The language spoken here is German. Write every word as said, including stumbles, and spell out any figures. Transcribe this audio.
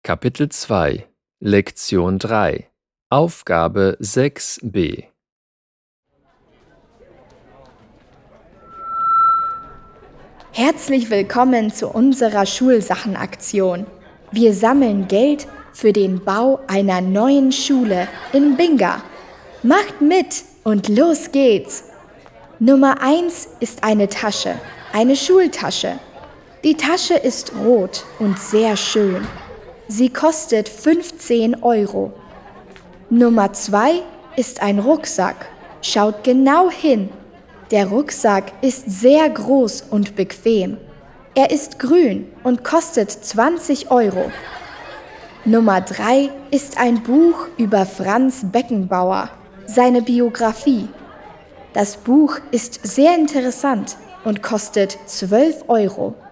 Kapitel zwei, Lektion drei, Aufgabe sechs b. Herzlich willkommen zu unserer Schulsachenaktion. Wir sammeln Geld für den Bau einer neuen Schule in Binga. Macht mit und los geht's! Nummer eins ist eine Tasche, eine Schultasche. Die Tasche ist rot und sehr schön. Sie kostet fünfzehn Euro. Nummer zwei ist ein Rucksack. Schaut genau hin. Der Rucksack ist sehr groß und bequem. Er ist grün und kostet zwanzig Euro. Nummer drei ist ein Buch über Franz Beckenbauer, seine Biografie. Das Buch ist sehr interessant und kostet zwölf Euro.